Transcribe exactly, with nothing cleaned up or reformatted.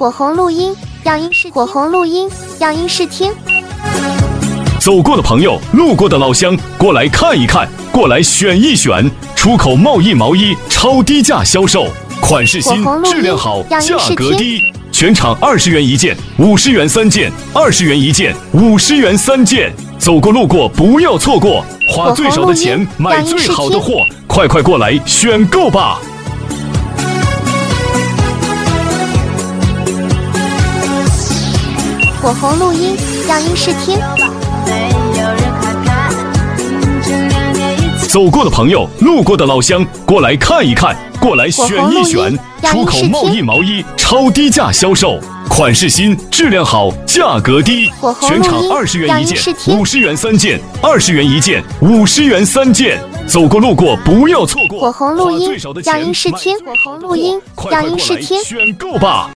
火红录音，让音视火红录音，让音视听。 走过的朋友，路过的老乡，过来看一看，过来选一选。出口贸易毛衣超低价销售，款式新，质量好，价格低。全场二十元一件，五十元三件，二十元一件，五十元三件。走过路过不要错过，花最少的钱买最好的货，快快过来选购吧！ 火红录音，让音视听。 走过的朋友，路过的老乡，过来看一看，过来选一选。出口贸易毛衣超低价销售，款式新，质量好，价格低。全场二十元一件，五十元三件，二十元一件，五十元三件。走过路过不要错过。 火红录音，让音视听。火红录音，让音视听。 选购吧。